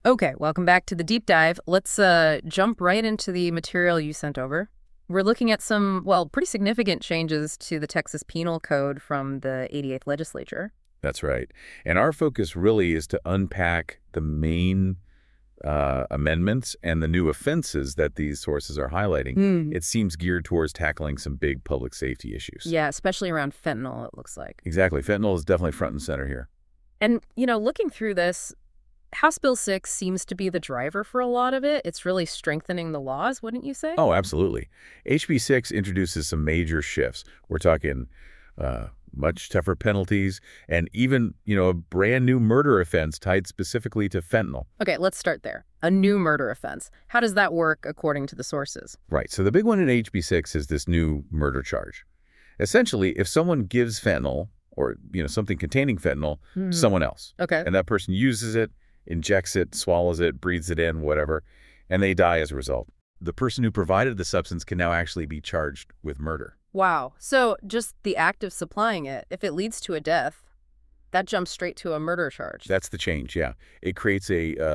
Okay, welcome back to the deep dive. Let's jump right into the material you sent over. We're looking at some, well, pretty significant changes to the Texas Penal Code from the 88th legislature. That's right. And our focus really is to unpack the main amendments and the new offenses that these sources are highlighting. Hmm. It seems geared towards tackling some big public safety issues. Yeah, especially around fentanyl, it looks like. Exactly. Fentanyl is definitely front and center here. And, looking through this, House Bill 6 seems to be the driver for a lot of it. It's really strengthening the laws, wouldn't you say? Oh, absolutely. HB 6 introduces some major shifts. We're talking much tougher penalties and even, a brand new murder offense tied specifically to fentanyl. Okay, let's start there. A new murder offense. How does that work according to the sources? Right. So the big one in HB 6 is this new murder charge. Essentially, if someone gives fentanyl or, something containing fentanyl to someone else, Okay. and that person uses it, injects it, swallows it, breathes it in, whatever, and they die as a result, the person who provided the substance can now actually be charged with murder. Wow. So just the act of supplying it, if it leads to a death, that jumps straight to a murder charge. That's the change, yeah. It creates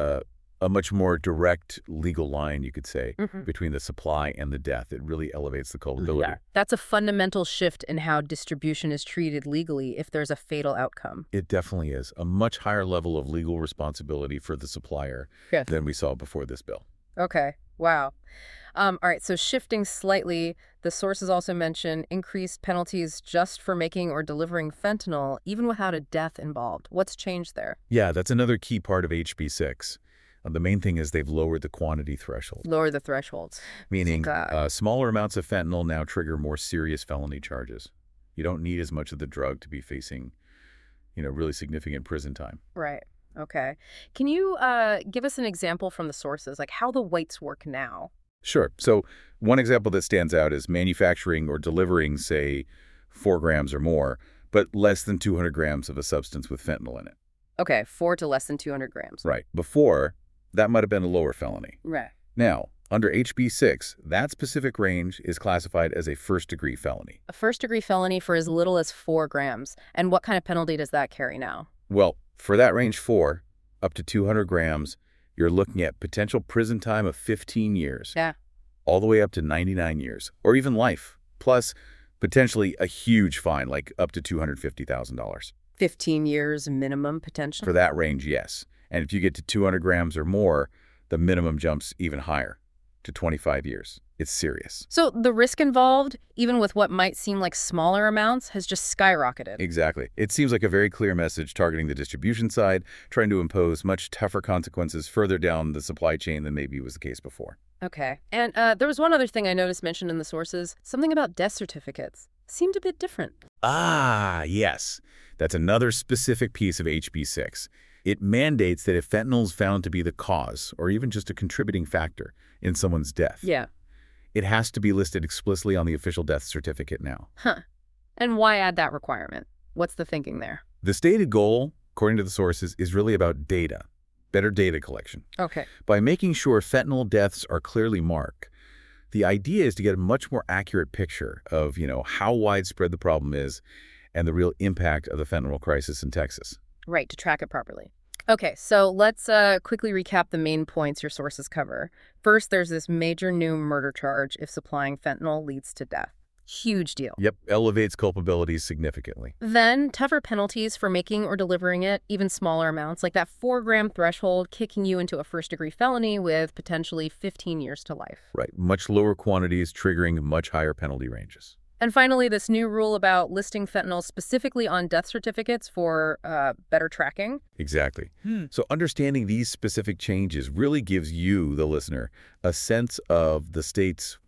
a much more direct legal line, you could say, between the supply and the death. It really elevates the culpability. Yeah. That's a fundamental shift in how distribution is treated legally if there's a fatal outcome. It definitely is. A much higher level of legal responsibility for the supplier Yes. than we saw before this bill. Okay. Wow. All right. So shifting slightly, the sources also mention increased penalties just for making or delivering fentanyl, even without a death involved. What's changed there? Yeah, that's another key part of HB 6. The main thing is they've lowered the quantity threshold, Lower the thresholds. meaning God. smaller amounts of fentanyl now trigger more serious felony charges. You don't need as much of the drug to be facing, really significant prison time. Right. Okay. Can you give us an example from the sources, like how the weights work now? Sure. So one example that stands out is manufacturing or delivering, say, 4 grams or more, but less than 200 grams of a substance with fentanyl in it. Okay, 4 to less than 200 grams. Right. Before, that might have been a lower felony. Right. Now, under HB 6, that specific range is classified as a first-degree felony. A first-degree felony for as little as 4 grams. And what kind of penalty does that carry now? Well, for that range 4, up to 200 grams, you're looking at potential prison time of 15 years. Yeah. All the way up to 99 years, or even life, plus potentially a huge fine, like up to $250,000. 15 years minimum potential? For that range, yes. And if you get to 200 grams or more, the minimum jumps even higher, to 25 years. It's serious. So the risk involved, even with what might seem like smaller amounts, has just skyrocketed. Exactly. It seems like a very clear message targeting the distribution side, trying to impose much tougher consequences further down the supply chain than maybe was the case before. Okay. And there was one other thing I noticed mentioned in the sources, something about death certificates. Seemed a bit different. Ah, yes. That's another specific piece of HB 6. It mandates that if fentanyl is found to be the cause, or even just a contributing factor, in someone's death, Yeah. it has to be listed explicitly on the official death certificate now. Huh. And why add that requirement? What's the thinking there? The stated goal, according to the sources, is really about data, better data collection. Okay. By making sure fentanyl deaths are clearly marked, the idea is to get a much more accurate picture of, how widespread the problem is and the real impact of the fentanyl crisis in Texas. Right, to track it properly. Okay, so let's quickly recap the main points your sources cover. First, there's this major new murder charge if supplying fentanyl leads to death. Huge deal. Yep, elevates culpability significantly. Then, tougher penalties for making or delivering it, even smaller amounts, like that 4-gram threshold kicking you into a first-degree felony with potentially 15 years to life. Right, much lower quantities triggering much higher penalty ranges. And finally, this new rule about listing fentanyl specifically on death certificates for better tracking. Exactly. So understanding these specific changes really gives you, the listener, a sense of the state's,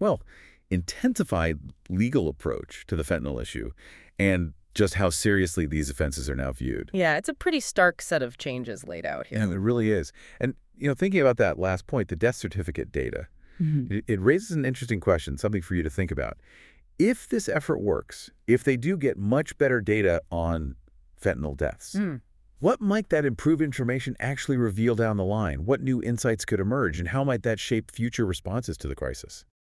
intensified legal approach to the fentanyl issue and just how seriously these offenses are now viewed. Yeah, it's a pretty stark set of changes laid out here. Yeah, it really is. And, thinking about that last point, the death certificate data, it raises an interesting question, something for you to think about. If this effort works, if they do get much better data on fentanyl deaths, what might that improved information actually reveal down the line? What new insights could emerge, and how might that shape future responses to the crisis?